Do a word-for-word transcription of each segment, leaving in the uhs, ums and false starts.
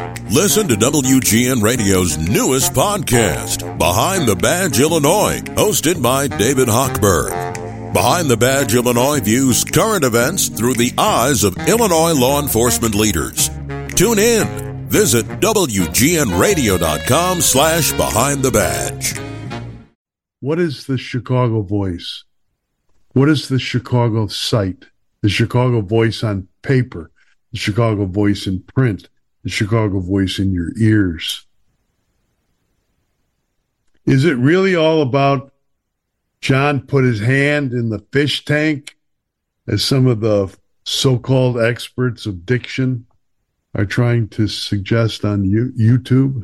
Listen to W G N Radio's newest podcast, Behind the Badge Illinois, hosted by David Hochberg. Behind the Badge Illinois views current events through the eyes of Illinois law enforcement leaders. Tune in. Visit W G N radio dot com slash behind the badge. What is the Chicago Voice? What is the Chicago site? The Chicago Voice on paper, the Chicago Voice in print, the Chicago Voice in your ears. Is it really all about John put his hand in the fish tank, as some of the so-called experts of diction are trying to suggest on YouTube?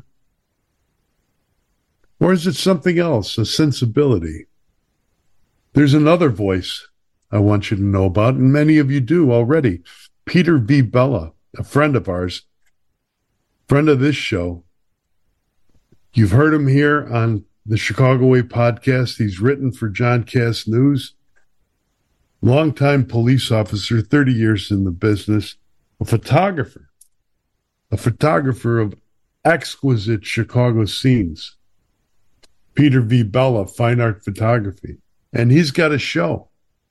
Or is it something else, a sensibility? There's another voice I want you to know about, and many of you do already. Peter V. Bella, a friend of ours, friend of this show. You've heard him here on the Chicago Way podcast. He's written for John Cass News. Longtime police officer, thirty years in the business. A photographer. A photographer of exquisite Chicago scenes. Peter V. Bella, Fine Art Photography. And he's got a show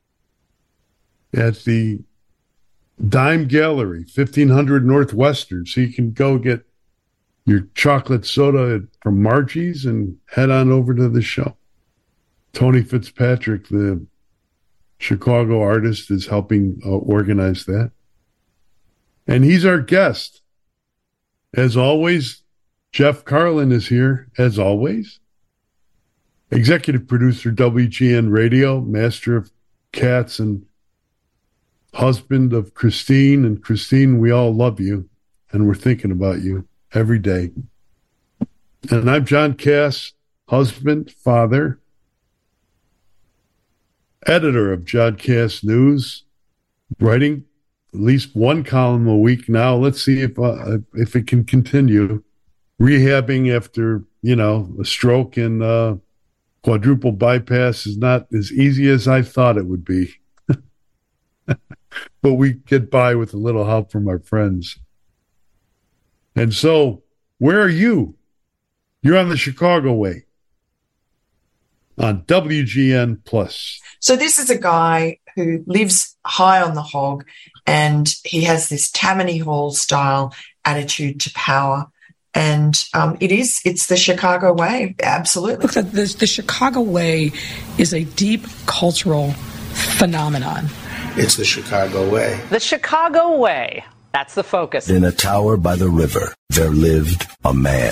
at the Dime Gallery, fifteen hundred Northwestern. So you can go get your chocolate soda from Margie's and head on over to the show. Tony Fitzpatrick, the Chicago artist, is helping uh, organize that. And he's our guest. As always, Jeff Carlin is here, as always. Executive producer, W G N Radio, master of cats and husband of Christine. And Christine, we all love you, and we're thinking about you every day. And I'm John Cass, husband, father, editor of John Cass News, writing at least one column a week now. Let's see if uh, if it can continue. Rehabbing after, you know, a stroke and uh, quadruple bypass is not as easy as I thought it would be. But we get by with a little help from our friends. And so, where are you? You're on the Chicago Way on W G N Plus. So this is a guy who lives high on the hog, and he has this Tammany Hall style attitude to power. And um, it is, it's the Chicago way, absolutely. Look, the, the, the Chicago way is a deep cultural phenomenon. It's the Chicago way. The Chicago way. That's the focus. In a tower by the river, there lived a man.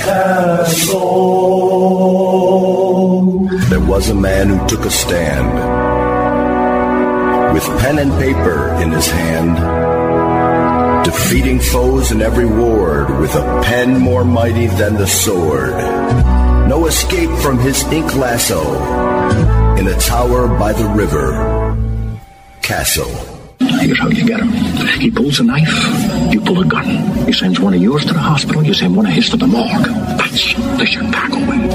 There was a man who took a stand. With pen and paper in his hand, defeating foes in every ward with a pen more mighty than the sword. No escape from his ink lasso. In a tower by the river, Castle. Here's how you get him. He pulls a knife, you pull a gun. He sends one of yours to the hospital, you send one of his to the morgue. That's the Chicago way.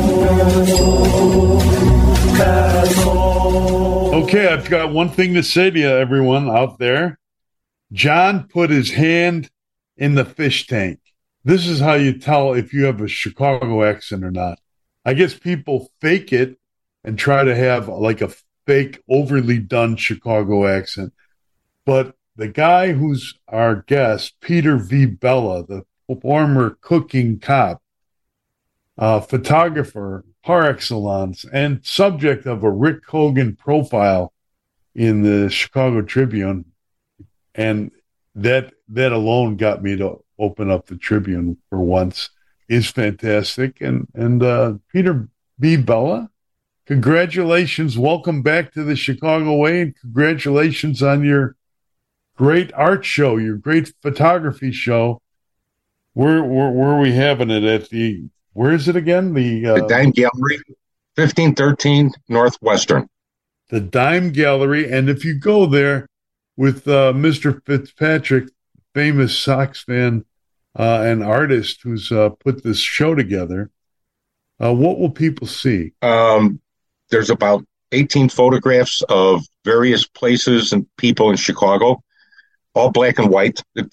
Okay, I've got one thing to say to you, everyone out there. John put his hand in the fish tank. This is how you tell if you have a Chicago accent or not. I guess people fake it and try to have like a fake, overly done Chicago accent. But the guy who's our guest, Peter V. Bella, the former cooking cop, uh, photographer par excellence, and subject of a Rick Hogan profile in the Chicago Tribune, and that that alone got me to open up the Tribune for once, is fantastic. And and uh, Peter V. Bella, congratulations. Welcome back to the Chicago Way, and congratulations on your great art show, your great photography show. Where, where, where are we having it at the, where is it again? The, uh, the Dime Gallery, fifteen thirteen Northwestern. The Dime Gallery. And if you go there with uh, Mister Fitzpatrick, famous Sox fan uh, and artist who's uh, put this show together, uh, what will people see? Um, there's about eighteen photographs of various places and people in Chicago, all black and white. The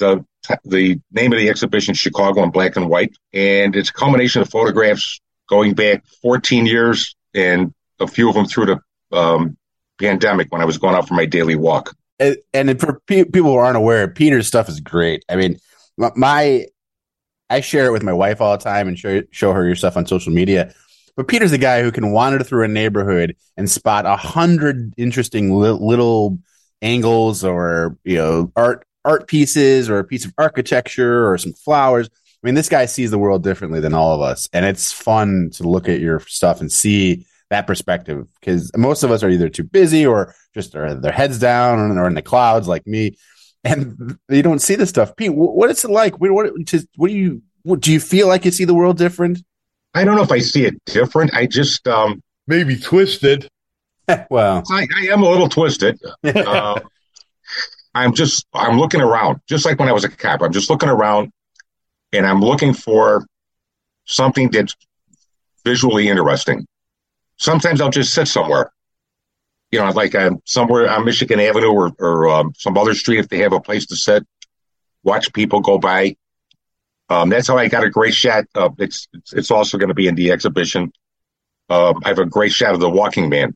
the name of the exhibition, Chicago in Black and White, and it's a culmination of photographs going back fourteen years, and a few of them through the um, pandemic when I was going out for my daily walk. And, and for pe- people who aren't aware, Peter's stuff is great. I mean, my I share it with my wife all the time and show show her your stuff on social media. But Peter's the guy who can wander through a neighborhood and spot a hundred interesting li- little angles, or you know, art art pieces, or a piece of architecture, or some flowers. I mean, this guy sees the world differently than all of us, and it's fun to look at your stuff and see that perspective, because most of us are either too busy or just are their heads down or in the clouds like me, and you don't see this stuff. Pete, what is it like? What, what, just, what do you what, do you feel like you see the world different? I don't know if I see it different. I just um, maybe twisted. Well, I, I am a little twisted. uh, I'm just, I'm looking around, just like when I was a cop. I'm just looking around, and I'm looking for something that's visually interesting. Sometimes I'll just sit somewhere, you know, like I'm somewhere on Michigan Avenue or, or um, some other street if they have a place to sit, watch people go by. Um, that's how I got a great shot. Of, it's, it's it's also going to be in the exhibition. Um, I have a great shot of the walking man.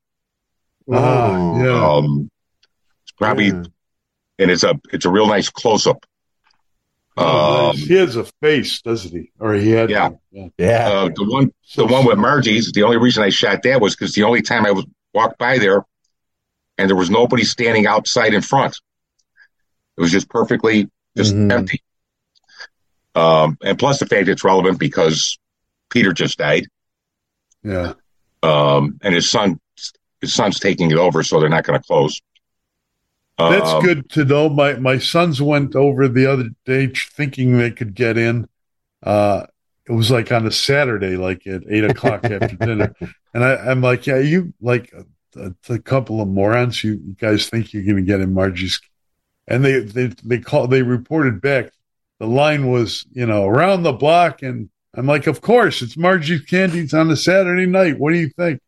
Oh, yeah. Um, it's probably, yeah. and it's a it's a real nice close up. Oh, um, nice. He has a face, doesn't he? Or he had, yeah, yeah. yeah. Uh, the one the one with Margie's. The only reason I shot that was because the only time I was walked by there, and there was nobody standing outside in front. It was just perfectly just Mm-hmm. empty. Um, and plus the fact it's relevant because Peter just died. Yeah. Um, and his son, his son's taking it over, so they're not going to close. That's um, good to know. My my sons went over the other day thinking they could get in. Uh, it was like on a Saturday, like at eight o'clock after dinner, and I, I'm like, yeah, you like a, a couple of morons. You, you guys think you're going to get in Margie's, and they they they call they reported back. The line was, you know, around the block, and I'm like, of course, it's Margie's Candies on a Saturday night. What do you think?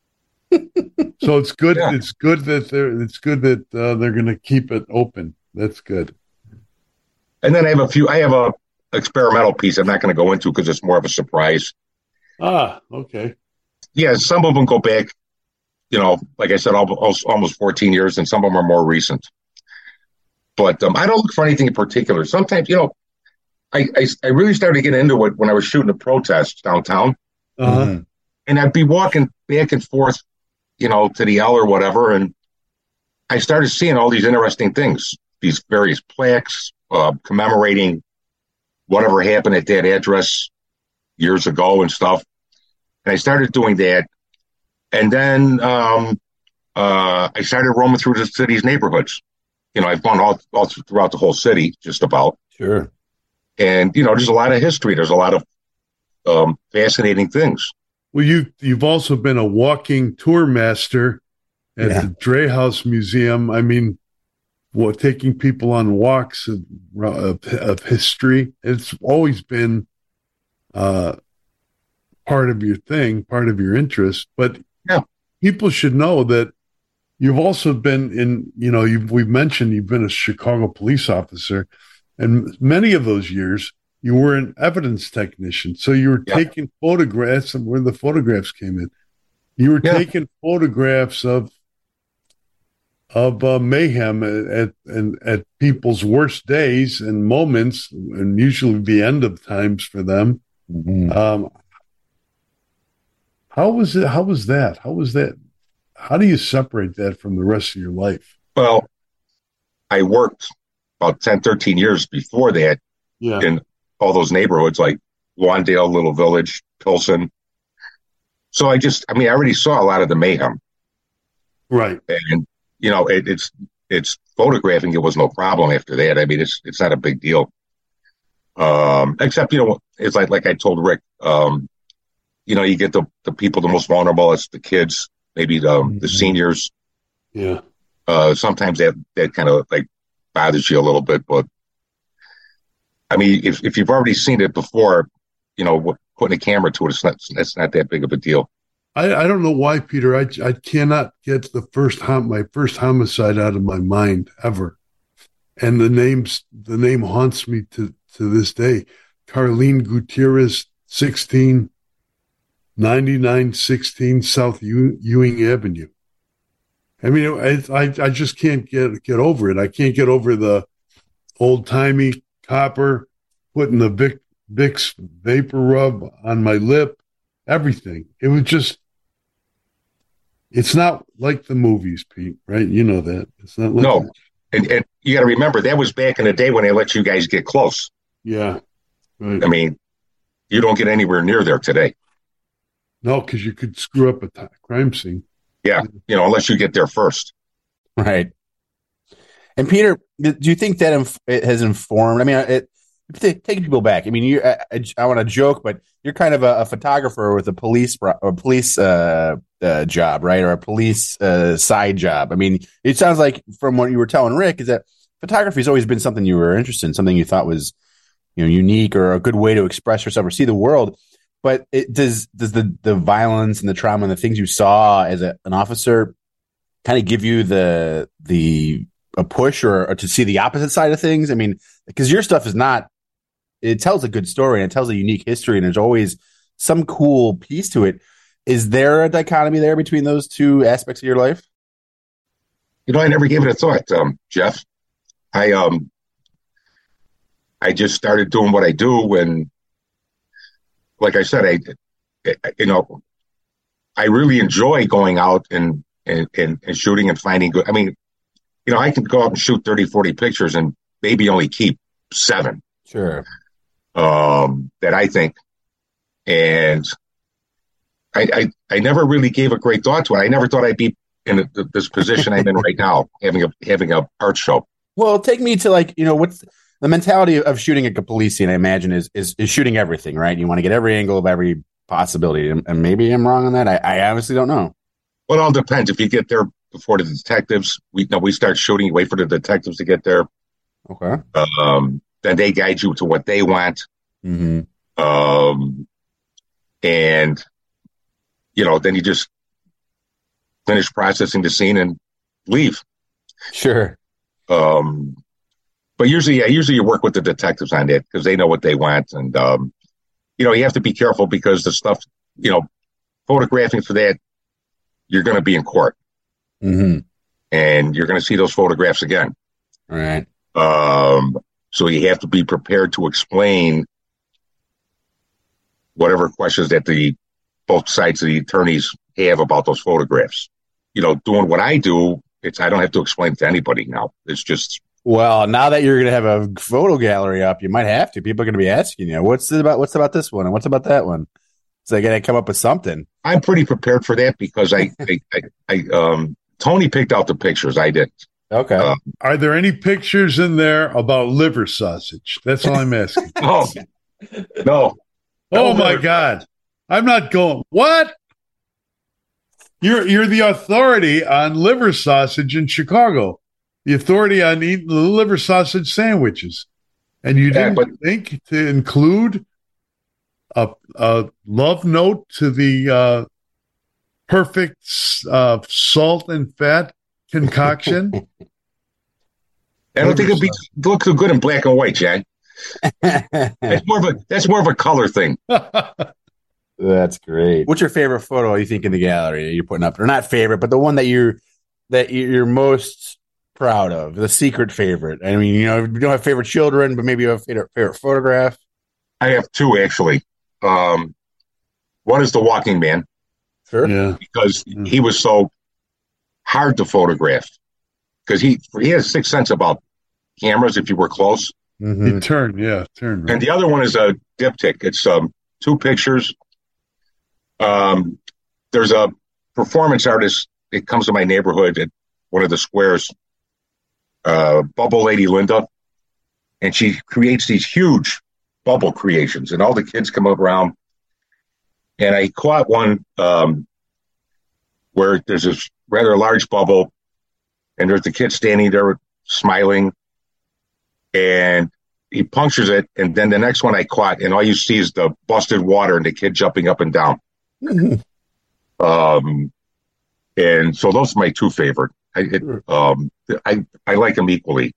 So it's good. Yeah. It's good that they're. It's good that uh, they're going to keep it open. That's good. And then I have a few. I have a experimental piece. I'm not going to go into because it's more of a surprise. Ah, okay. Yeah, some of them go back. You know, like I said, almost almost fourteen years, and some of them are more recent. But um, I don't look for anything in particular. Sometimes, you know, I, I, I really started to get into it when I was shooting a protest downtown. Uh-huh. Mm-hmm. And I'd be walking back and forth, you know, to the L or whatever. And I started seeing all these interesting things, these various plaques uh, commemorating whatever happened at that address years ago and stuff. And I started doing that. And then um, uh, I started roaming through the city's neighborhoods. You know, I've gone all, all throughout the whole city, just about. Sure. And, you know, there's a lot of history. There's a lot of um, fascinating things. Well, you you've also been a walking tour master at Yeah. the Dreyhouse Museum. I mean, well, taking people on walks of, of, of history. It's always been uh, part of your thing, part of your interest. But yeah. people should know that you've also been in, you know, you've, we've mentioned you've been a Chicago police officer, and many of those years you were an evidence technician. So you were yeah. taking photographs, and where the photographs came in, you were yeah. taking photographs of of uh, mayhem at, at at people's worst days and moments, and usually the end of times for them. Mm-hmm. Um, how was it? How was that? How was that? How do you separate that from the rest of your life? Well, I worked about ten, thirteen years before that Yeah. in all those neighborhoods like Lawndale, Little Village, Pilsen. So I just, I mean, I already saw a lot of the mayhem. Right. And, you know, it, it's it's photographing it was no problem after that. I mean, it's it's not a big deal. Um, except, you know, it's like like I told Rick, um, you know, you get the, the people the most vulnerable, it's the kids, maybe the, mm-hmm. the seniors. Yeah. Uh, sometimes that, that kind of like bothers you a little bit, but I mean, if, if you've already seen it before, you know, putting a camera to it, it's not, it's not that big of a deal. I, I don't know why, Peter. I, I cannot get the first hom- my first homicide out of my mind ever. and the names the name haunts me to, to this day. Carlene Gutierrez, sixteen ninety-nine sixteen South Ew- Ewing Avenue. I mean, I, I I just can't get get over it. I can't get over the old timey copper, putting the Vic, Vicks vapor rub on my lip, everything. It was just. It's not like the movies, Pete, right? You know that. It's not like no. that. And, and you got to remember, that was back in the day when they let you guys get close. Yeah. Right. I mean, you don't get anywhere near there today. No, because you could screw up a t- crime scene. Yeah, you know, unless you get there first. Right. And Peter, do you think that inf- it has informed? I mean, it t- taking people back. I mean, you. I, I, I want to joke, but you're kind of a, a photographer with a police or a police uh, uh, job, right, or a police uh, side job. I mean, it sounds like from what you were telling Rick is that photography has always been something you were interested in, something you thought was, you know, unique or a good way to express yourself or see the world. But it, does does the the violence and the trauma and the things you saw as a, an officer kind of give you the the a push or, or to see the opposite side of things? I mean, because your stuff is not, it tells a good story and it tells a unique history and there's always some cool piece to it. Is there a dichotomy there between those two aspects of your life? You know, I never gave it a thought, um, Jeff. I um, I just started doing what I do when, like I said, I, I you know, I really enjoy going out and, and, and, and shooting and finding good. I mean, you know, I can go out and shoot thirty, forty pictures and maybe only keep seven. Sure. Um, that I think. And I, I, I never really gave a great thought to it. I never thought I'd be in a, this position I'm in right now, having a, having a art show. Well, take me to like, you know, what's the mentality of shooting a police scene, I imagine, is, is, is shooting everything, right? You want to get every angle of every possibility. And, and maybe I'm wrong on that. I, I honestly don't know. Well, it all depends. If you get there before the detectives, we no, we start shooting, wait for the detectives to get there. Okay. Um, then they guide you to what they want. Mm-hmm. Um, and, you know, then you just finish processing the scene and leave. Sure. Um, but usually, yeah, usually you work with the detectives on that because they know what they want. And, um, you know, you have to be careful because the stuff, you know, photographing for that, you're going to be in court. Mm-hmm. And you're going to see those photographs again. All right. Um, so you have to be prepared to explain whatever questions that the both sides of the attorneys have about those photographs. You know, doing what I do, it's I don't have to explain it to anybody now. It's just. Well, now that you're going to have a photo gallery up, you might have to. People are going to be asking you, what's it about? What's about this one? And what's about that one? So they got to come up with something. I'm pretty prepared for that because I, I, I, I um, Tony picked out the pictures. I didn't. Okay. Uh, Are there any pictures in there about liver sausage? That's all I'm asking. no. No. Oh, No my liver. God. I'm not going. What? You're you're the authority on liver sausage in Chicago. The authority on eating the liver sausage sandwiches. And you Yeah, didn't but- think to include a, a love note to the uh, perfect uh, salt and fat concoction? I don't think it'd be look so good in black and white, Jack. That's more of a that's more of a color thing. That's great. What's your favorite photo you think in the gallery you're putting up? Or not favorite, but the one that you're that you're most proud of, the secret favorite. I mean, you know, you don't have favorite children, but maybe you have a favorite, favorite photograph. I have two actually. Um, one is the Walking Man. Sure. Yeah. Because he was so hard to photograph. Because he he has a sixth sense about cameras if you were close. Mm-hmm. You turn, yeah, turn. Right. And the other one is a diptych. It's um, two pictures. Um, there's a performance artist that comes to my neighborhood at one of the squares, uh, Bubble Lady Linda, and she creates these huge bubble creations, and all the kids come around. And I caught one um, where there's this rather large bubble, and there's the kid standing there smiling, and he punctures it, and then the next one I caught, and all you see is the busted water and the kid jumping up and down. Mm-hmm. Um, and so those are my two favorite. I, it, um, I, I like them equally.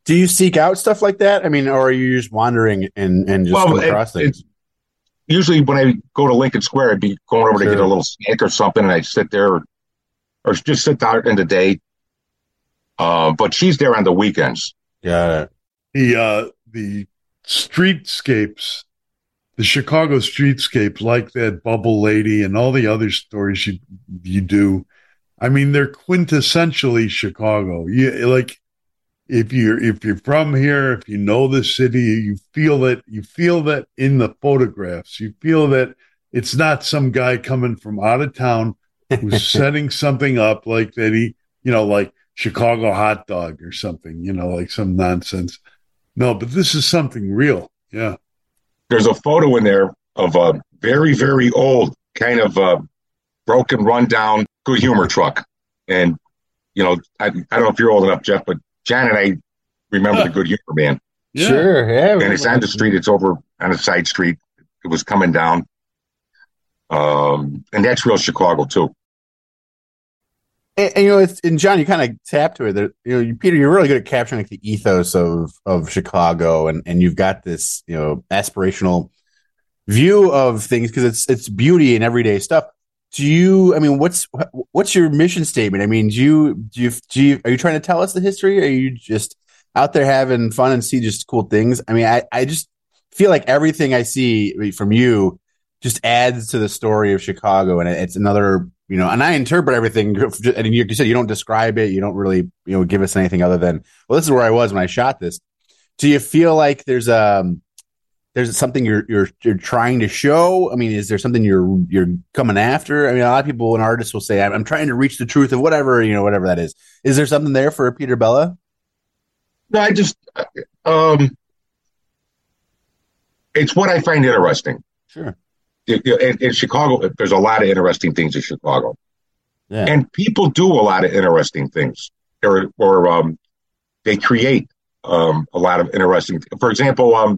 Do you seek out stuff like that? I mean, or are you just wandering and, and just well, come it, across things? It's, usually when I go to Lincoln Square, I'd be going over sure. to get a little snack or something, and I'd sit there or, or just sit there in the day. Uh, but she's there on the weekends. Yeah. The, uh, the streetscapes, the Chicago streetscapes, like that Bubble Lady and all the other stories you you do, I mean, they're quintessentially Chicago. You like if you're if you're from here, if you know the city, you feel it. You feel that in the photographs. You feel that it's not some guy coming from out of town who's setting something up like that. He, you know, like Chicago hot dog or something. You know, like some nonsense. No, but this is something real. Yeah. There's a photo in there of a very, very old kind of uh, broken, rundown, good humor truck. And, you know, I, I don't know if you're old enough, Jeff, but John and I remember huh. the good humor man. Yeah. Sure. Yeah. And it's on the street. It's over on a side street. It was coming down. Um, and that's real Chicago, too. And, and you know, it's, and John, you kind of tapped to it. That, you know, you, Peter, you're really good at capturing like, the ethos of of Chicago, and, and you've got this, you know, aspirational view of things because it's it's beauty and everyday stuff. Do you? I mean, what's what's your mission statement? I mean, do you do you, do you are you trying to tell us the history? Or are you just out there having fun and see just cool things? I mean, I I just feel like everything I see from you just adds to the story of Chicago, and it's another. You know, and I interpret everything. And you said you don't describe it. You don't really, you know, give us anything other than, well, this is where I was when I shot this. Do you feel like there's um there's something you're you're you're trying to show? I mean, is there something you're you're coming after? I mean, a lot of people and artists will say, I'm, I'm trying to reach the truth of whatever, you know, whatever that is. Is there something there for Peter Bella? No, I just um, it's what I find interesting. Sure. In, in Chicago, there's a lot of interesting things in Chicago, yeah. And people do a lot of interesting things, or or um, they create um, a lot of interesting. For example, um,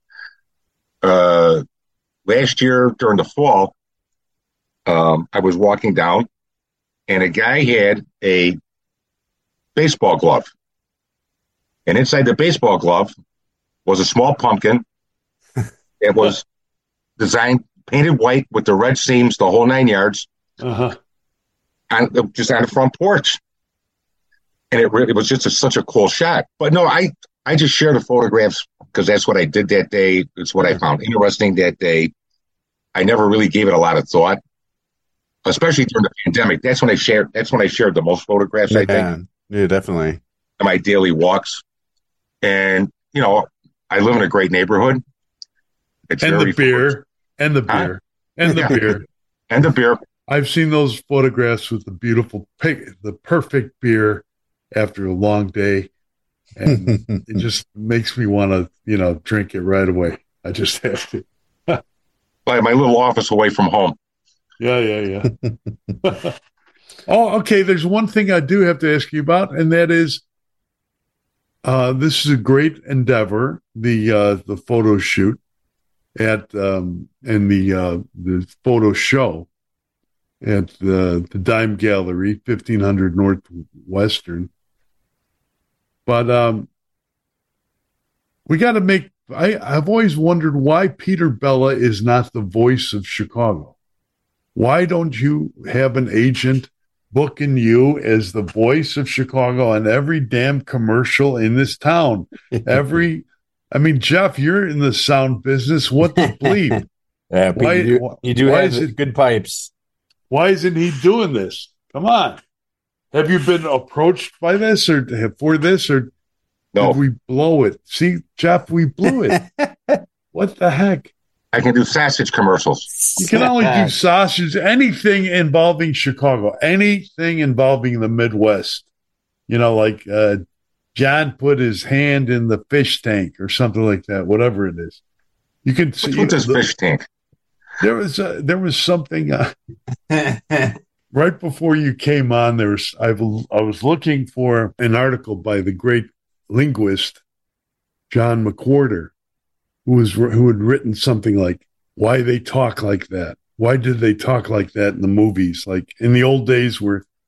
uh, last year during the fall, um, I was walking down, and a guy had a baseball glove, and inside the baseball glove was a small pumpkin. It was designed. Painted white with the red seams, the whole nine yards, uh-huh. and just on the front porch. And it really it was just a, such a cool shot. But no, I, I just share the photographs because that's what I did that day. It's what I found interesting that day. I never really gave it a lot of thought, especially during the pandemic. That's when I shared. That's when I shared the most photographs. Yeah, I think. Yeah, definitely. On my daily walks, and you know, I live in a great neighborhood. It's and very the beer. Fun. And the beer. Huh? And the yeah. beer. And the beer. I've seen those photographs with the beautiful, the perfect beer after a long day. And it just makes me want to, you know, drink it right away. I just have to. Like my little office away from home. Yeah, yeah, yeah. Oh, okay. There's one thing I do have to ask you about, and that is uh, this is a great endeavor, the uh, the photo shoot. At um, and the uh, the photo show at the the Dime Gallery, fifteen hundred Northwestern. But um, we got to make. I I've always wondered why Peter Bella is not the voice of Chicago. Why don't you have an agent booking you as the voice of Chicago on every damn commercial in this town? Every I mean, Jeff, you're in the sound business. What the bleep? Yeah, why, you do, you do have it, good pipes. Why isn't he doing this? Come on. Have you been approached by this or for this, or no. Did we blow it? See, Jeff, we blew it. What the heck? I can do sausage commercials. You can only do sausage, anything involving Chicago, anything involving the Midwest. You know, like uh, John put his hand in the fish tank or something like that, whatever it is. You can see. What's this fish tank? There was uh, there was something uh, right before you came on. There was I, I was looking for an article by the great linguist John McWhorter, who was who had written something like "Why they talk like that? Why did they talk like that in the movies? Like in the old days, where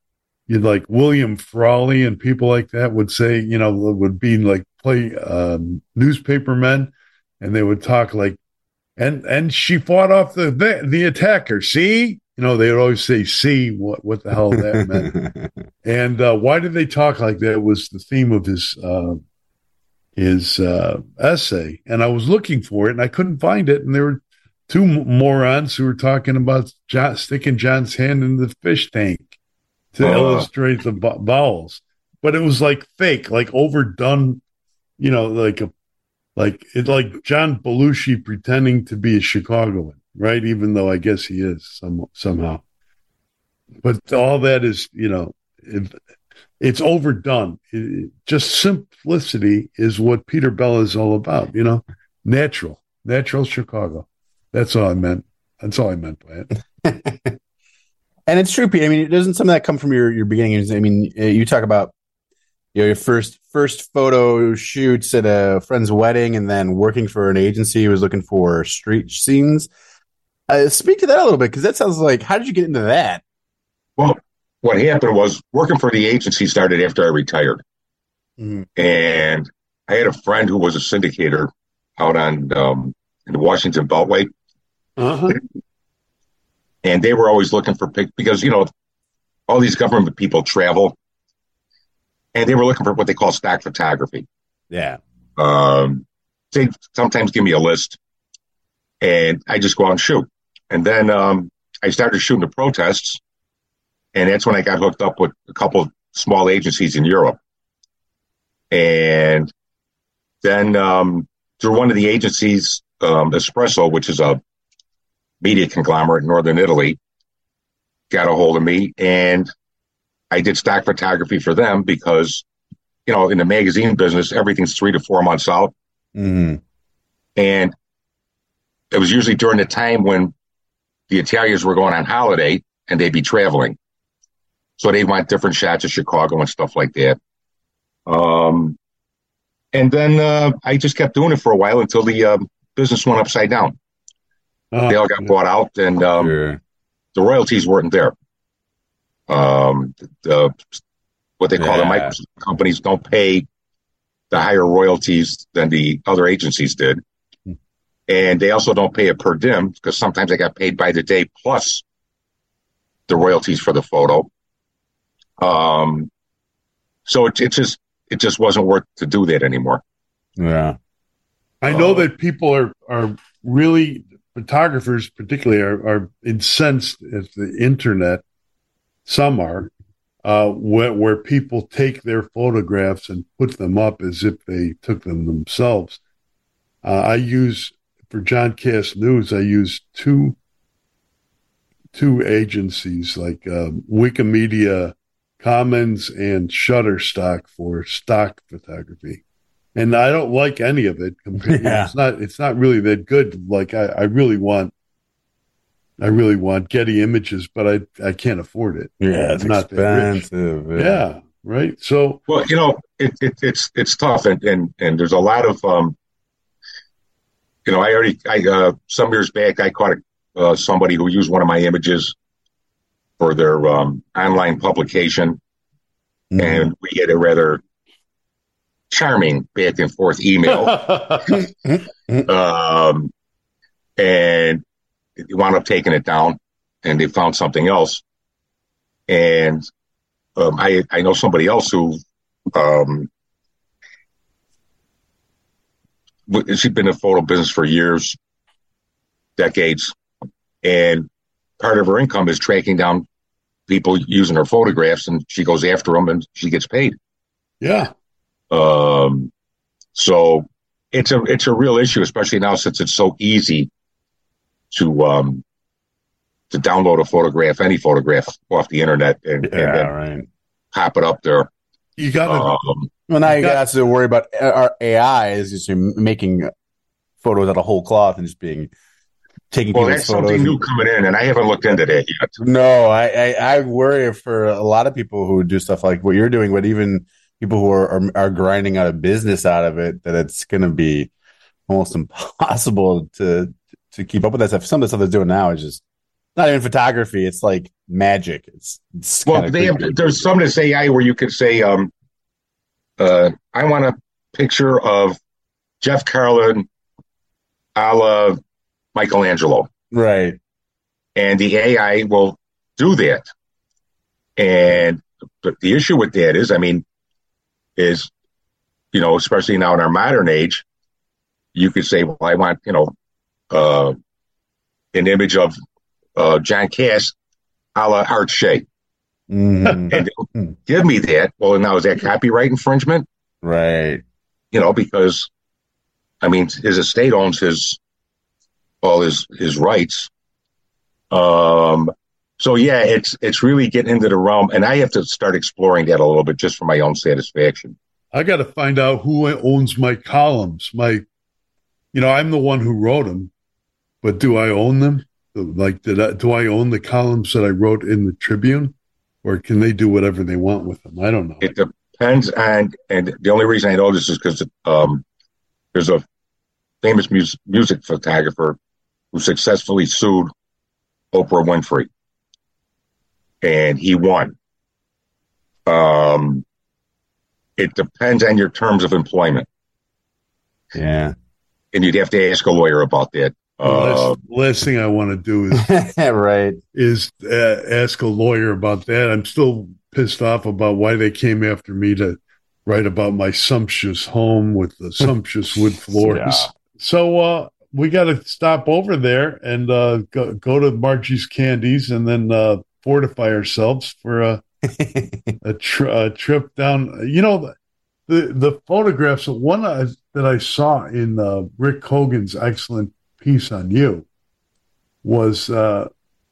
you'd like William Frawley and people like that would say, you know, would be like play um, newspaper men, and they would talk like, and and she fought off the the, the attacker. See, you know, they would always say, "See what what the hell that meant." And uh, why did they talk like that? Was the theme of his uh, his uh, essay, and I was looking for it and I couldn't find it, and there were two morons who were talking about John, sticking John's hand in the fish tank to uh. illustrate the b- bowels, but it was like fake, like overdone, you know, like a like it like John Belushi pretending to be a Chicagoan, right? Even though I guess he is some somehow, but all that is, you know, it, it's overdone. It, just simplicity is what Peter Bella is all about, you know, natural, natural Chicago. That's all I meant. That's all I meant by it. And it's true, Pete. I mean, doesn't some of that come from your, your beginnings? I mean, you talk about, you know, your first first photo shoots at a friend's wedding, and then working for an agency who was looking for street scenes. Uh, speak to that a little bit, because that sounds like, how did you get into that? Well, what happened was working for the agency started after I retired, mm-hmm. and I had a friend who was a syndicator out on um, in the Washington Beltway. Uh-huh. And they were always looking for pic because, you know, all these government people travel, and they were looking for what they call stock photography. Yeah. Um, they sometimes give me a list, and I just go out and shoot. And then um, I started shooting the protests, and that's when I got hooked up with a couple of small agencies in Europe. And then um, through one of the agencies, um, Espresso, which is a media conglomerate in northern Italy, got a hold of me, and I did stock photography for them because, you know, in the magazine business, everything's three to four months out. Mm-hmm. And it was usually during the time when the Italians were going on holiday and they'd be traveling. So they'd want different shots of Chicago and stuff like that. Um, and then uh, I just kept doing it for a while until the uh, business went upside down. Oh, they all got bought out, and um, sure. the royalties weren't there. Um, the, what they call yeah. the Microsoft companies don't pay the higher royalties than the other agencies did. Hmm. And they also don't pay a per diem, because sometimes I got paid by the day plus the royalties for the photo. Um, so it, it just it just wasn't worth to do that anymore. Yeah, I know uh, that people are are really. Photographers particularly are, are incensed at the internet. Some are, uh, where, where people take their photographs and put them up as if they took them themselves. Uh, I use, for John Cass News, I use two two agencies like um, Wikimedia Commons and Shutterstock for stock photography. And I don't like any of it. Yeah. It's not. It's not really that good. Like I, I really want. I really want Getty Images, but I, I can't afford it. Yeah, it's, it's not expensive. That rich. Yeah. yeah, right. So well, you know, it, it it's it's tough, and, and and there's a lot of um. You know, I already. I uh, some years back, I caught a, uh, somebody who used one of my images for their um, online publication, mm-hmm. and we had a rather charming back and forth email. um, and they wound up taking it down, and they found something else. And um, I I know somebody else who um, she's been in the photo business for years, decades, and part of her income is tracking down people using her photographs, and she goes after them, and she gets paid. Yeah. Um, so it's a, it's a real issue, especially now since it's so easy to, um, to download a photograph, any photograph off the internet and, yeah, and then right. pop it up there. You got to, um, well, now you got to worry about our A I is just making photos out of whole cloth and just being taking well, people's that's photos. Something new coming in, and I haven't looked into that yet. No, I, I, I worry for a lot of people who do stuff like what you're doing, but even people who are, are, are grinding out a business out of it, that it's going to be almost impossible to to keep up with that stuff. Some of the stuff they're doing now is just not even photography. It's like magic. It's, it's well, they have, there's some that's A I where you could say, um, uh, I want a picture of Jeff Carlin a la Michelangelo. Right. And the A I will do that. And the, the issue with that is, I mean, is, you know, especially now in our modern age, you could say, well, I want, you know, uh, an image of uh, John Cass a la Art Shea. Mm. And they'll give me that. Well, now is that copyright infringement? Right. You know, because, I mean, his estate owns his, all his, his rights. Um, so yeah, it's, it's really getting into the realm, and I have to start exploring that a little bit just for my own satisfaction. I got to find out who owns my columns. My, you know, I'm the one who wrote them, but do I own them? Like, did I, do I own the columns that I wrote in the Tribune, or can they do whatever they want with them? I don't know. It depends on, and the only reason I know this is because um, there's a famous mus- music photographer who successfully sued Oprah Winfrey, and he won. Um, it depends on your terms of employment. Yeah. And you'd have to ask a lawyer about that. The last, uh, last thing I want to do is right is uh, ask a lawyer about that. I'm still pissed off about why they came after me to write about my sumptuous home with the sumptuous wood floors. Yeah. So uh, we got to stop over there and uh, go, go to Margie's Candies and then uh, fortify ourselves for a a, tr- a trip down. You know, the the photographs. One I, that I saw in uh, Rick Hogan's excellent piece on you was uh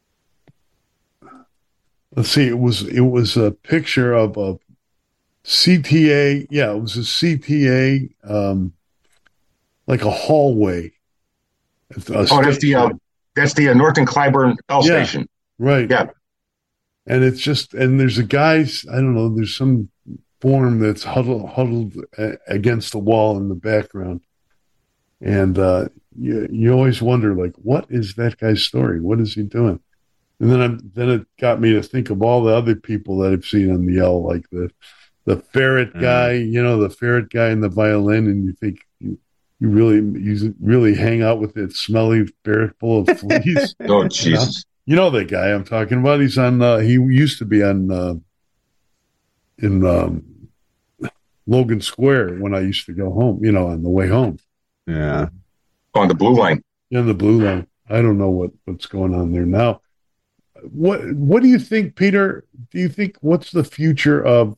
let's see it was it was a picture of a C T A yeah it was a C T A um like a hallway. A oh that's the uh, that's the uh, Norton Clyburn L yeah, station, right? Yeah. And it's just, and there's a guy's, I don't know, there's some form that's huddled huddled against the wall in the background. And uh, you you always wonder, like, what is that guy's story? What is he doing? And then I'm, then it got me to think of all the other people that I've seen on the L, like the the ferret mm. guy, you know, the ferret guy in the violin, and you think you you really you really hang out with that smelly ferret full of fleas. Oh Jesus! You know, you know that guy I'm talking about. He's on. Uh, he used to be on uh, in um, Logan Square when I used to go home. You know, on the way home. Yeah. On the blue line. Yeah, the blue line. I don't know what, what's going on there now. What What do you think, Peter? Do you think what's the future of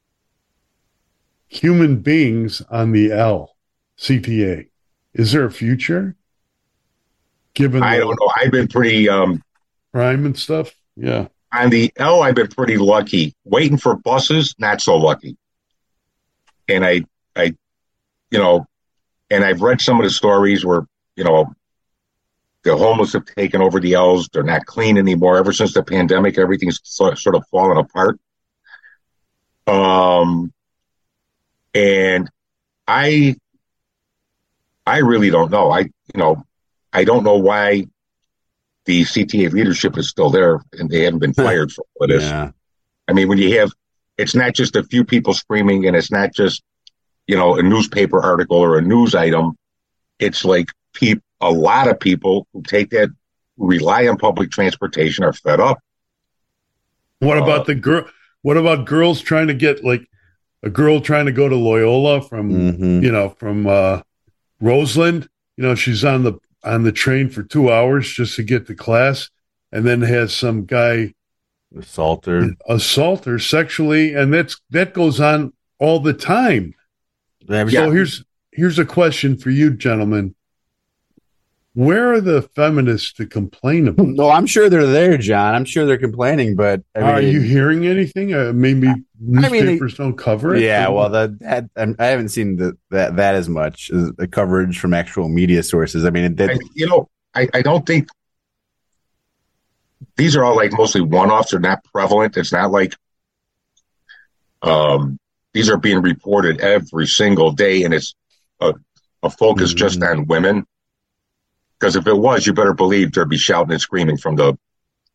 human beings on the L C T A? Is there a future? Given I don't know. I've been pretty um, crime and stuff. Yeah. On the L, I've been pretty lucky. Waiting for buses, not so lucky. And I, I, you know. And I've read some of the stories where, you know, the homeless have taken over the L's. They're not clean anymore. Ever since the pandemic, everything's sort of fallen apart. Um, and I, I really don't know. I, you know, I don't know why the C T A leadership is still there and they haven't been fired for all of this. Yeah. I mean, when you have, it's not just a few people screaming, and it's not just, you know, a newspaper article or a news item. It's like pe- a lot of people who take that, who rely on public transportation, are fed up. What uh, about the girl? What about girls trying to get, like, a girl trying to go to Loyola from, mm-hmm. you know, from uh, Roseland? You know, she's on the on the train for two hours just to get to class, and then has some guy assault her, assault her sexually, and that's that goes on all the time. Yeah. So here's here's a question for you, gentlemen. Where are the feminists to complain about? No, I'm sure they're there, John. I'm sure they're complaining, but I mean, are you hearing anything? Uh, maybe newspapers I mean, they, don't cover it. Yeah, well, that, that I haven't seen the, that that as much as the coverage from actual media sources. I mean, that, I, you know, I, I don't think these are all like mostly one-offs. They're not prevalent. It's not like um. These are being reported every single day, and it's a, a focus mm-hmm. just on women. Because if it was, you better believe there'd be shouting and screaming from the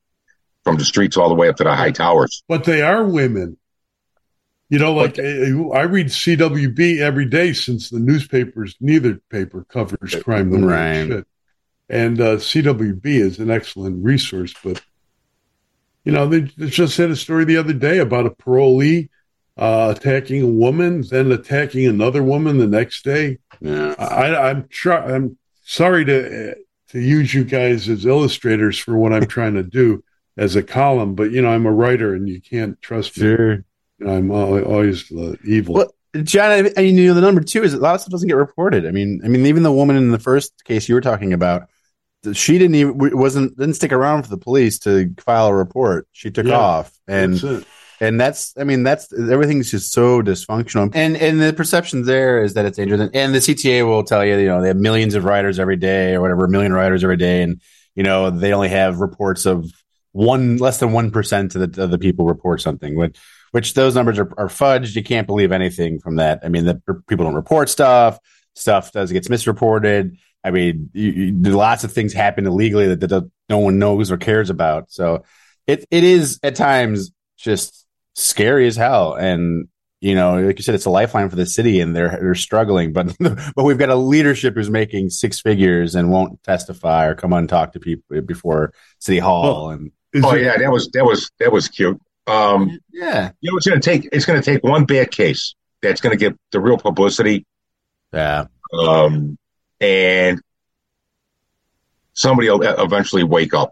from the streets all the way up to the high towers. But they are women. You know, like uh, I read C W B every day since the newspapers, neither paper covers crime the way Right. it should. And uh, C W B is an excellent resource. But, you know, they, they just had a story the other day about a parolee uh, attacking a woman, then attacking another woman the next day. Yeah. I, I'm try, I'm sorry to to use you guys as illustrators for what I'm trying to do as a column, but, you know, I'm a writer and you can't trust me. Sure. I'm always uh, evil. Well, John, I mean, you know, the number two is a lot of stuff doesn't get reported. I mean, I mean, even the woman in the first case you were talking about, she didn't even wasn't didn't stick around for the police to file a report. She took Yeah, off, and that's it. and that's, I mean, that's everything's just so dysfunctional. And and the perception there is that it's dangerous. And the C T A will tell you, you know, they have millions of riders every day or whatever, a million riders every day, and you know they only have reports of one less than one percent of the of the people report something. Which which those numbers are, are fudged. You can't believe anything from that. I mean, the people don't report stuff. Stuff does gets misreported. I mean, you, you, lots of things happen illegally that, that no one knows or cares about. So it it is at times just scary as hell. And you know, like you said, it's a lifeline for the city, and they're they're struggling. But but we've got a leadership who's making six figures and won't testify or come on and talk to people before City Hall. Well, and Oh it, yeah, that was that was that was cute. Um, yeah, you know, it's going to take it's going to take one bad case that's going to get the real publicity. Yeah. Um, and somebody will eventually wake up.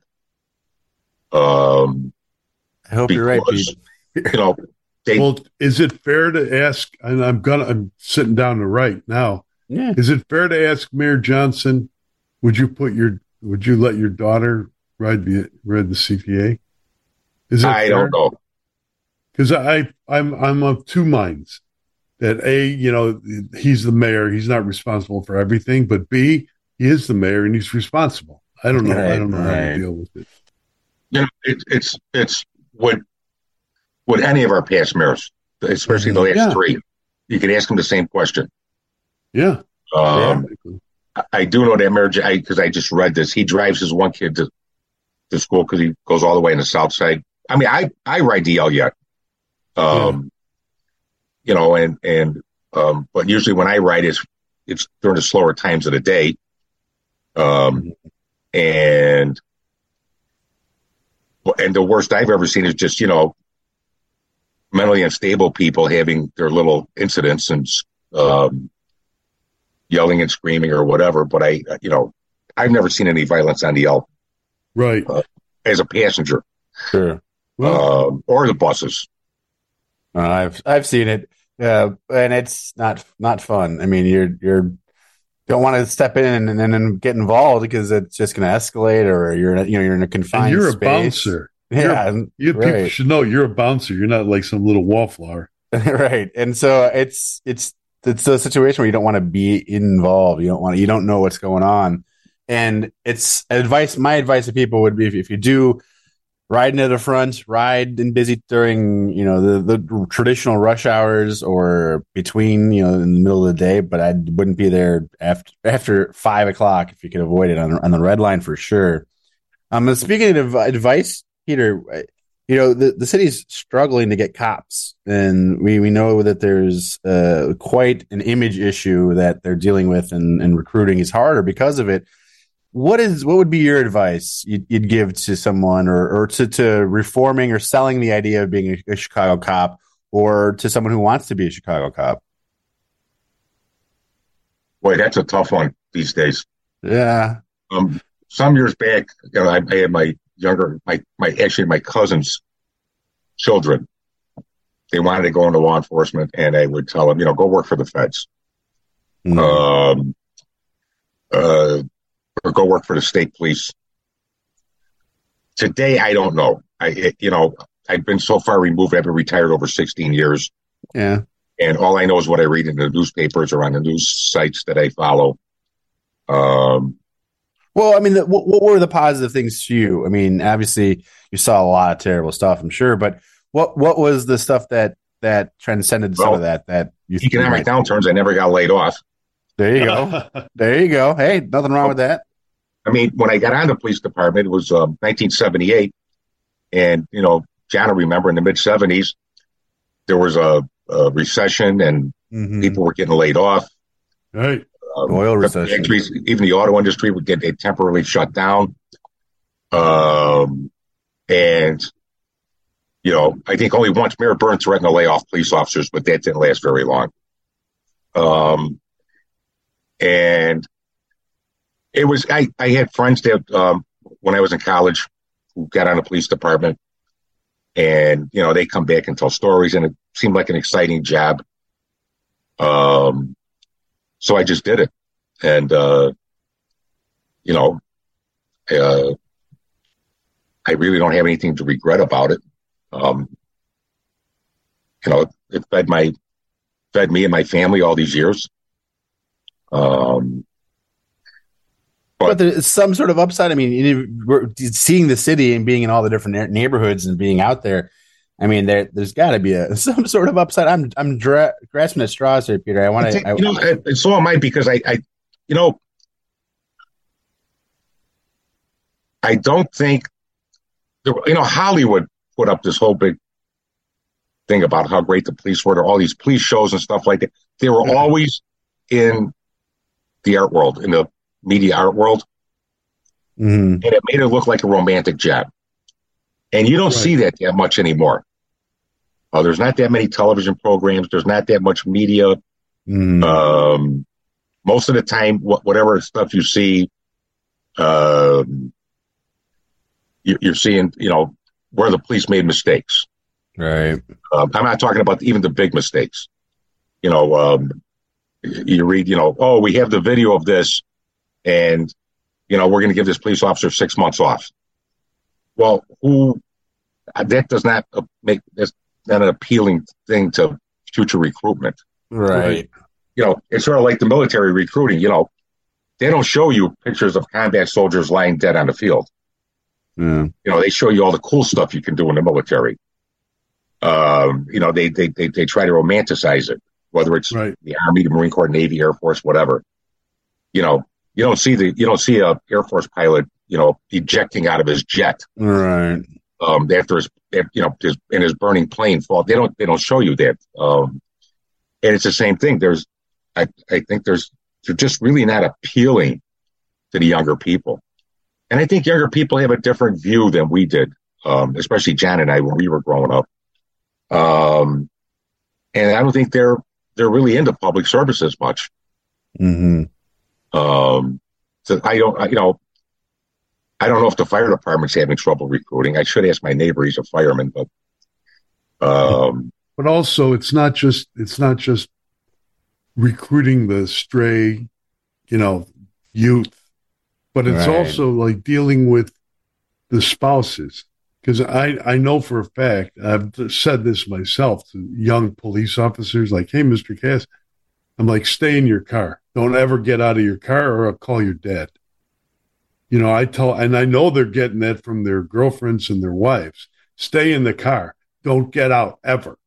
Um, I hope because, you're right, Pete. You know, they, well, is it fair to ask? And I'm gonna I'm sitting down to write now. Yeah. Is it fair to ask Mayor Johnson? Would you put your Would you let your daughter ride the ride the C P A? Is it I fair? don't know. Because I I'm I'm of two minds. That A, you know, he's the mayor, he's not responsible for everything, but B, he is the mayor and he's responsible. I don't know. Right, I don't know how right. to deal with it. You know, it, it's it's what what any of our past mayors, especially the last Yeah. three, you could ask them the same question. Yeah. Um, Exactly. I, I do know that mayor because I, I just read this. He drives his one kid to to school because he goes all the way in the South Side. I mean, I I ride D L yet. Um, you know, and and um, but usually when I ride, it's it's during the slower times of the day. Um, and and the worst I've ever seen is just, you know, mentally unstable people having their little incidents and um, yelling and screaming or whatever. But I, you know, I've never seen any violence on the L Right. uh, as a passenger Sure. um, or the buses. Uh, I've I've seen it, uh, and it's not not fun. I mean, you're you're don't want to step in and then get involved because it's just going to escalate, or you're in a, you know you're in a confined. And you're a space. bouncer. Yeah, You're, and- you people right. should know you're a bouncer. You're not like some little wallflower. right. And so it's it's it's a situation where you don't want to be involved. You don't want to, you don't know what's going on, and it's advice. My advice to people would be if, if you do. Ride near the front, ride and busy during, you know, the, the traditional rush hours or between, you know, in the middle of the day, but I wouldn't be there after after five o'clock if you could avoid it on, on the red line for sure. Um, speaking of advice, Peter, you know, the, the city's struggling to get cops, and we, we know that there's uh, quite an image issue that they're dealing with, and, and recruiting is harder because of it. What is what would be your advice you'd, you'd give to someone, or, or to, to reforming or selling the idea of being a, a Chicago cop, or to someone who wants to be a Chicago cop? Boy, that's a tough one these days. Yeah. Um, some years back, you know, I, I had my younger, my my actually my cousin's children. They wanted to go into law enforcement, and I would tell them, you know, go work for the feds. Mm. Um. Uh. Or go work for the state police. Today, I don't know. I, you know, I've been so far removed. I've been retired over sixteen years. Yeah. And all I know is what I read in the newspapers or on the news sites that I follow. Um, well, I mean, the, what, what were the positive things to you? I mean, obviously, you saw a lot of terrible stuff, I'm sure. But what what was the stuff that that transcended well, some of that? That you economic downturns. I never got laid off. There you go. There you go. Hey, nothing wrong with that. I mean, when I got on the police department, it was um, nineteen seventy-eight, And, you know, John will remember in the mid seventies, there was a, a recession and mm-hmm. people were getting laid off. Right. Um, Oil recession. Factories, even the auto industry would get temporarily shut down. Um, and, you know, I think only once Mayor Byrne threatened to lay off police officers, but that didn't last very long. Um, and it was, I, I had friends that, um, when I was in college who got on the police department, and, you know, they come back and tell stories, and it seemed like an exciting job. Um, so I just did it. And, uh, you know, uh, I really don't have anything to regret about it. Um, you know, it fed my, fed me and my family all these years. Um, but, but there's some sort of upside. I mean, you, seeing the city and being in all the different neighborhoods and being out there, I mean, there, there's got to be a some sort of upside. I'm I'm dra- grasping at straws here, Peter. I want to. You know, and so am I, because I, I, you know, I don't think, you know, Hollywood put up this whole big thing about how great the police were. There are all these police shows and stuff like that. They were mm-hmm. always in the art world, in the media art world, mm-hmm. and it made it look like a romantic job. And you don't right. see that that much anymore. Uh, there's not that many television programs. There's not that much media. Mm. Um, most of the time, wh- whatever stuff you see, um, you, you're seeing, you know, where the police made mistakes. Right. Um, I'm not talking about even the big mistakes. You know, um, you read, you know, oh, we have the video of this, and, you know, we're going to give this police officer six months off. Well, who, that does not make, that's not an appealing thing to future recruitment. Right. You know, it's sort of like the military recruiting, you know, they don't show you pictures of combat soldiers lying dead on the field. Mm. You know, they show you all the cool stuff you can do in the military. Um, you know, they, they, they, they try to romanticize it, whether it's right. the Army, the Marine Corps, Navy, Air Force, whatever. You know, you don't see the, you don't see a Air Force pilot, you know, ejecting out of his jet. Right. Um, after his, you know, his, in his burning plane fall. They don't, they don't show you that. Um, and it's the same thing. There's, I, I think there's, they're just really not appealing to the younger people. And I think younger people have a different view than we did, um, especially John and I when we were growing up. Um, and I don't think they're, they're really into public services much. Mm-hmm. Um, so I don't, I, you know, I don't know if the fire department's having trouble recruiting. I should ask my neighbor. He's a fireman, but, um, but also it's not just, it's not just recruiting the stray, you know, youth, but it's right. also like dealing with the spouses. Because I, I know for a fact, I've said this myself to young police officers, like, hey, Mister Cass, I'm like, stay in your car. Don't ever get out of your car or I'll call your dad. You know, I tell, and I know they're getting that from their girlfriends and their wives. Stay in the car. Don't get out ever.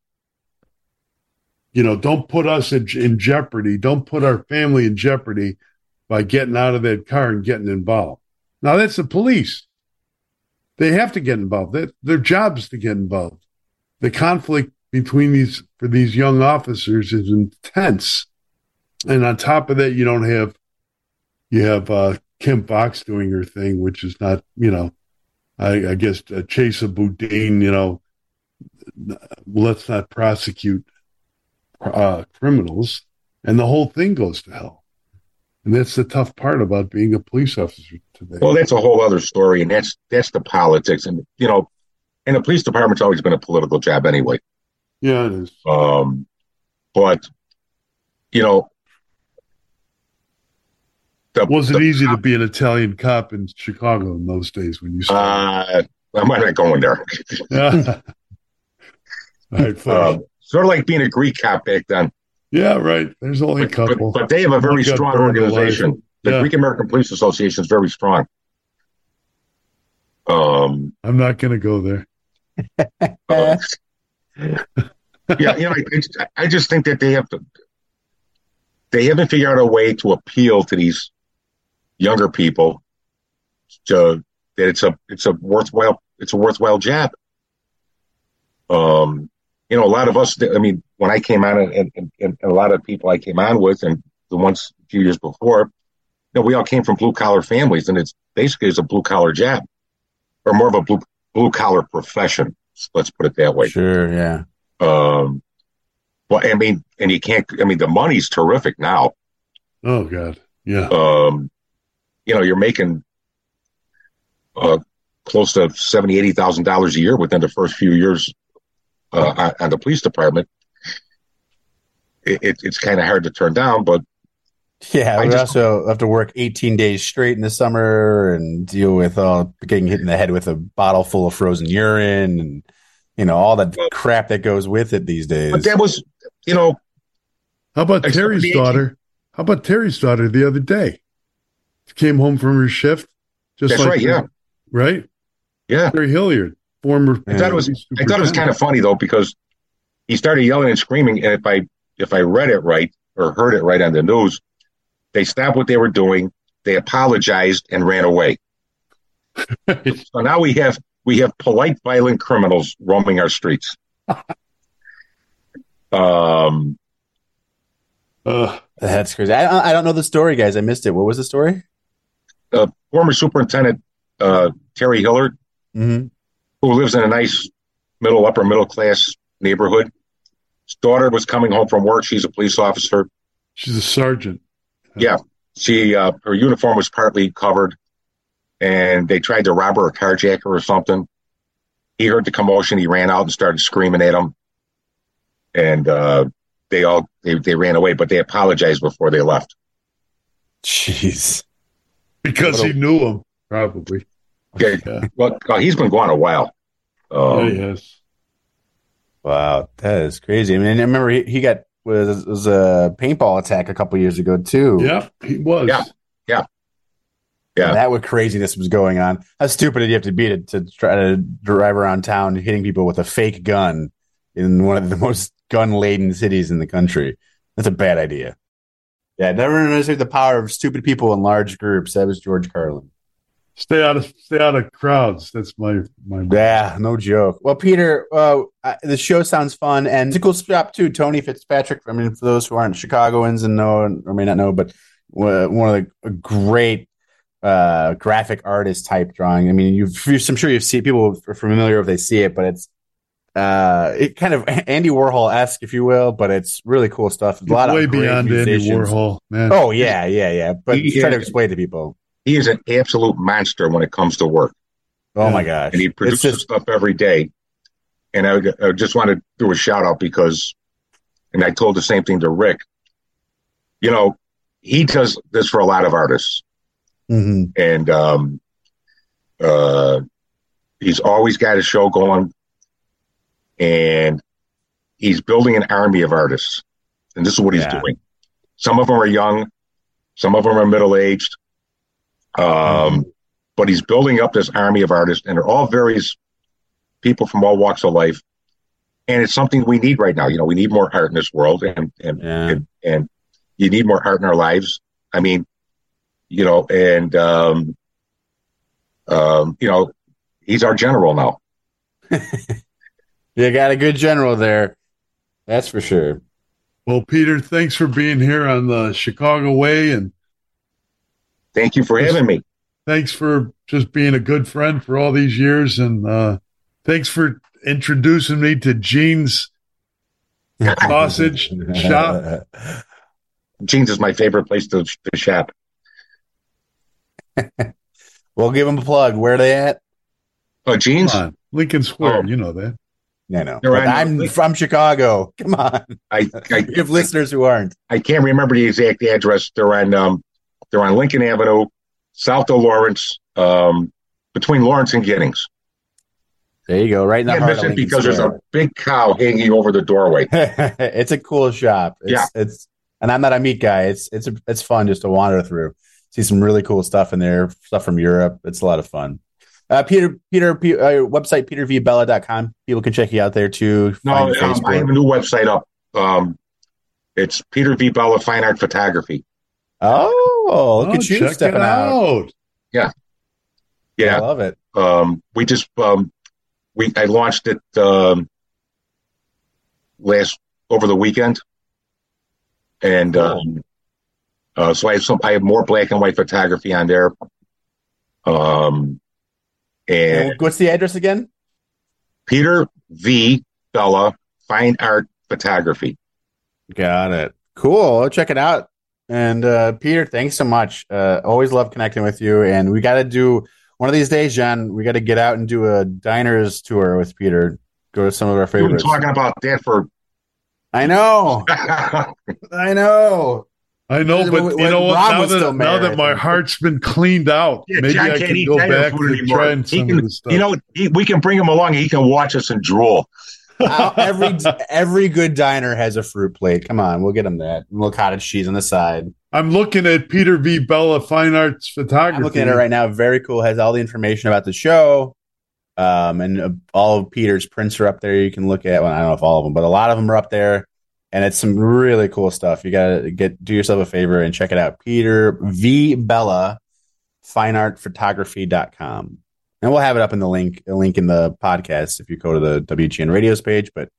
You know, don't put us in, in jeopardy. Don't put our family in jeopardy by getting out of that car and getting involved. Now, that's the police. They have to get involved. That, their job is to get involved. The conflict between these, for these young officers is intense. And on top of that, you don't have, you have uh, Kim Fox doing her thing, which is not, you know, I, I guess uh, Chesa Boudin, you know, let's not prosecute uh, criminals. And the whole thing goes to hell. And that's the tough part about being a police officer today. Well, that's a whole other story, and that's that's the politics. And, you know, and the police department's always been a political job anyway. Yeah, it is. Um, but, you know, the, was it the, easy to be an Italian cop in Chicago in those days when you started? Uh, I'm not going there. Yeah. All right, uh, sort of like being a Greek cop back then. Yeah, right. There's only a couple. But, but they have a very strong organization. The yeah. Greek American Police Association is very strong. Um, I'm not going to go there. uh, yeah, you know, I, I just think that they have to. They haven't figured out a way to appeal to these younger people. To that it's a it's a worthwhile it's a worthwhile job. Um, you know, a lot of us, I mean, when I came on and, and, and a lot of people I came on with and the ones a few years before, you know, we all came from blue collar families, and it's basically it's a blue collar job or more of a blue blue collar profession. Let's put it that way. Sure. Yeah. Um, well, I mean, and you can't, I mean, the money's terrific now. Oh God. Yeah. Um, you know, you're making, uh, close to seventy, eighty thousand dollars a year within the first few years, uh, on, on the police department. It, it, it's kind of hard to turn down, but yeah, I we just, also have to work eighteen days straight in the summer and deal with uh, getting hit in the head with a bottle full of frozen urine and, you know, all that well, crap that goes with it these days. But that was, you know. How about Terry's daughter? How about Terry's daughter the other day? She came home from her shift. Just That's like right, her, yeah. Right? Yeah. Terry Hilliard, former. I thought it was, I thought it was kind of funny, though, because he started yelling and screaming, and if I, if I read it right or heard it right on the news, they stopped what they were doing. They apologized and ran away. So now we have we have polite, violent criminals roaming our streets. um, uh, That's crazy. I, I don't know the story, guys. I missed it. What was the story? Uh, former Superintendent uh, Terry Hilliard, mm-hmm. who lives in a nice middle, upper middle class neighborhood. His daughter was coming home from work. She's a police officer. She's a sergeant. Yeah, she uh, her uniform was partly covered, and they tried to rob her or carjack her or something. He heard the commotion. He ran out and started screaming at them, and uh, they all they, they ran away. But they apologized before they left. Jeez, because he knew him probably. Yeah, yeah. Well, uh, he's been gone a while. Um, yeah, he has. Wow, that is crazy. I mean, I remember he, he got. Was, was a paintball attack a couple years ago too. Yeah, he was. Yeah, yeah, yeah. And that what craziness was going on. How stupid did you have to be to, to try to drive around town hitting people with a fake gun in one of the most gun-laden cities in the country? That's a bad idea. Yeah, never understood the power of stupid people in large groups. That was George Carlin. Stay out of stay out of crowds. That's my my. Yeah, no joke. Well, Peter, uh, the show sounds fun, and it's a cool shop too. Tony Fitzpatrick. I mean, for those who aren't Chicagoans and know or may not know, but one of the a great uh, graphic artist type drawing. I mean, you've, I'm sure you've seen people are familiar if they see it, but it's uh, it kind of Andy Warhol esque, if you will. But it's really cool stuff. A lot way of way beyond Andy Warhol, man. Oh yeah, yeah, yeah. But He try to is- explain to people. He is an absolute monster when it comes to work. Oh my gosh, And he produces It's just- stuff every day. And I, I just want to do a shout out because, and I told the same thing to Rick, you know, he does this for a lot of artists. Mhm. And um, uh, he's always got a show going. And he's building an army of artists. And this is what he's Yeah. doing. Some of them are young. Some of them are middle-aged. Um, Mm-hmm. But he's building up this army of artists, and they're all various people from all walks of life. And it's something we need right now. You know, we need more art in this world, and and Yeah. and, and you need more art in our lives. I mean, you know, and um, um, you know, he's our general now. You got a good general there. That's for sure. Well, Peter, thanks for being here on the Chicago Way, and Thank you for having me. thanks for just being a good friend for all these years, and uh, thanks for introducing me to Gene's sausage shop. Jeans is my favorite place to, to shop. We'll give them a plug. Where are they at? Oh, Jeans? Come on, Lincoln Square, Oh. you know that. Yeah, no. They're But on- I'm from Chicago. Come on. I, I We have listeners who aren't. I can't remember the exact address. They're on um, they're on Lincoln Avenue, south of Lawrence, um, between Lawrence and Giddings. There you go. Right in the Can't heart miss of it Lincoln because there's Square. a big cow hanging over the doorway. It's a cool shop. It's, Yeah. It's and I'm not a meat guy. It's it's a, it's fun just to wander through. See some really cool stuff in there. Stuff from Europe. It's a lot of fun. Uh, Peter, Peter, P, uh, website peter v bella dot com. People can check you out there too. No, Find um, Facebook. I have a new website up. Um, it's Peter V. Bella Fine Art Photography. Oh, look Oh, at you check stepping it out. out. Yeah. Yeah, I love it. Um, we just um, we I launched it um, last over the weekend, and Cool. um, uh, so I have some I have more black and white photography on there. Um, and, And what's the address again? Peter V. Bella Fine Art Photography. Got it. Cool. I'll check it out. And uh, Peter, thanks so much. Uh, always love connecting with you. And we got to do one of these days, John. We got to get out and do a diners tour with Peter. Go to some of our We've been favorites. talking about that for. I know. I know. I know, but When- you know when what? Rob Now was still that, now mayor, that I my think. heart's been cleaned out, Yeah, maybe John I can't can eat go diner back food to anymore. trying He some can, of the stuff. you know, he, we can bring him along. And he can watch us and drool. Uh, every every good diner has a fruit plate. Come on, we'll get him that. A little cottage cheese on the side. I'm looking at Peter V. Bella Fine Arts Photography. I'm looking at it right now. Very cool. Has all the information about the show. Um, and uh, all of Peter's prints are up there. You can look at. Well, I don't know if all of them, but a lot of them are up there. And it's some really cool stuff. You gotta get do yourself a favor and check it out. Peter V. Bella, fine art photography dot com. And we'll have it up in the link, a link in the podcast if you go to the W G N Radios page. But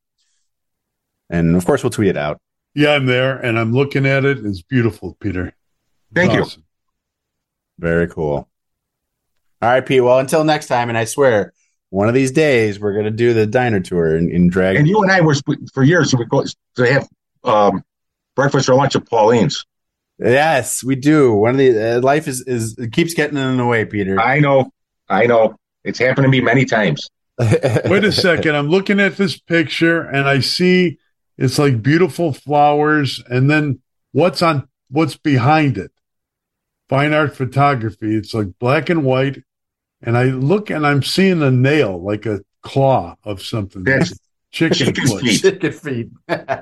and of course we'll tweet it out. Yeah, I'm there, and I'm looking at it. It's beautiful, Peter. Thank you. Awesome. Very cool. All right, Pete. Well, until next time, and I swear, one of these days we're gonna do the diner tour in, in drag. And you and I were for years we go to have um, breakfast or lunch at Pauline's. Yes, we do. One of the uh, life is is it keeps getting in the way, Peter. I know, I know. It's happened to me many times. Wait a second. I'm looking at this picture, and I see it's like beautiful flowers, and then what's on what's behind it? Fine art photography. It's like black and white, and I look and I'm seeing a nail, like a claw of something. That's chicken, chicken foot. feet. Chicken feet.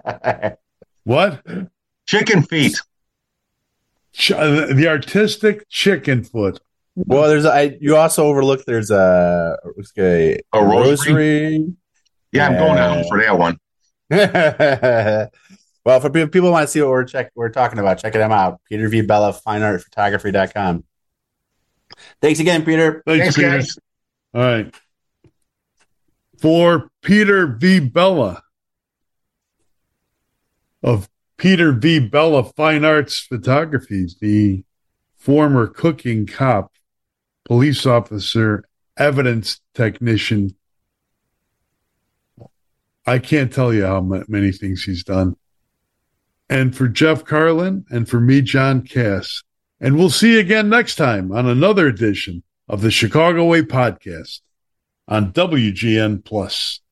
What? Chicken feet. Ch- uh, the artistic chicken foot. Well, there's I. You also overlooked there's a a, A rosary? Yeah, I'm going Yeah. out for that one. Well, for people, people want to see what we're check we're talking about, check them out. Peter V. Bella, fine art photography dot com. Thanks again, Peter. Thanks, Thanks, Peter. guys. All right. For Peter V. Bella of Peter V. Bella Fine Arts Photography, the former cooking cop, police officer, evidence technician. I can't tell you how ma- many things he's done. And for Jeff Carlin and for me, John Cass. And we'll see you again next time on another edition of the Chicago Way Podcast on W G N Plus.